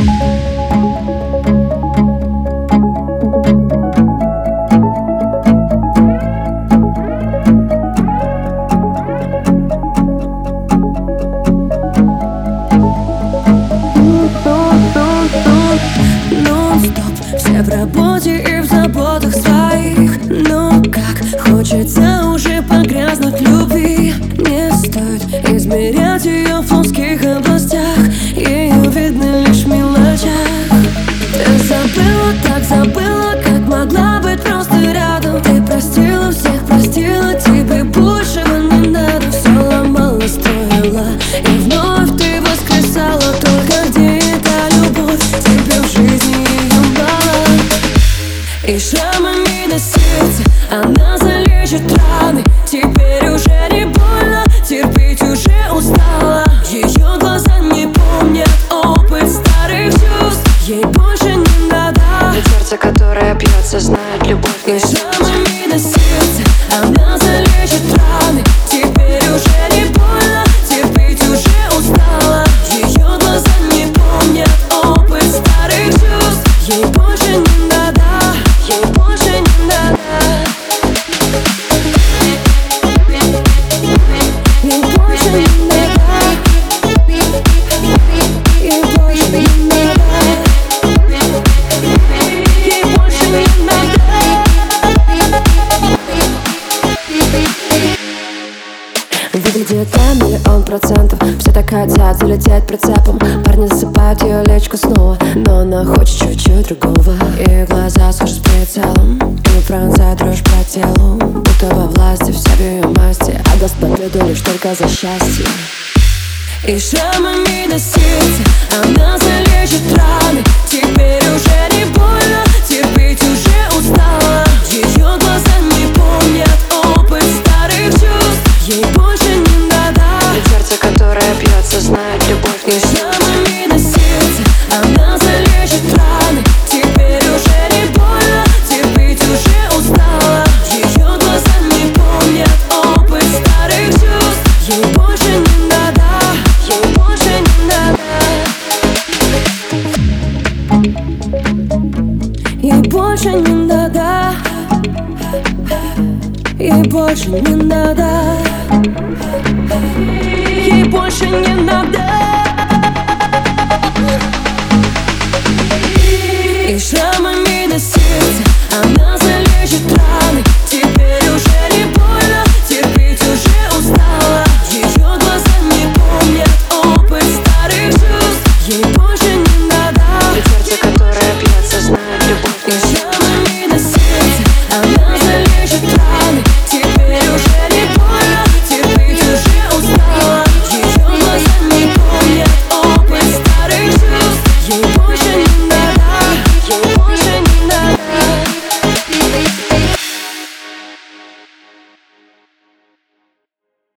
Все в работе и в заботах своих. Но как хочется уже погрязнуть в любви. Не стоит измерять ее в узких областях. Ее видно лишь в мелочах. Ты забыла, так забыла, как могла быть просто рядом. Ты простила всех, простила, тебе большего не надо. Все ломала, строила, и вновь ты воскресала. Только где эта любовь? Тебе в жизни ее мало. И шрамами на сердце она залечит раны. Теперь уже не больно, терпеть уже устала. Ее глаза не помнят опыт старых чувств. Ей больше не надо. Ведь сердце, которое бьется, знает любовь. И шрамами на сердце она залечит раны. Теперь уже не больно, терпеть уже устала. Ее глаза не помнят опыт старых чувств. Ей больше не надо. Ей больше не надо. Ей больше не надо. Ей больше не надо. Ей больше не надо. Выглядит на миллион процентов. Все так хотят залететь прицепом. Парни засыпают ее лечку снова, но она хочет чуть-чуть другого. Ее глаза схожи с прицелом, и пронзает дрожь по телу. Будто во власти вся в ее масти, а даст победу лишь только за счастье. И шрамами на сердце она залечит раны. Теперь уже не больно, терпеть уже устала. Ее глаза не помнят опыт старых чувств. Ей больше не надо. Ведь сердце, которое бьется, знает любовь. И шрамами на сердце она залечит раны. Теперь уже не больно, терпеть уже устала. Ее глаза не помнят опыт старых чувств. Ей больше не надо. Ей больше не надо. Ей больше не надо. Ей больше не надо. Ей больше не надо.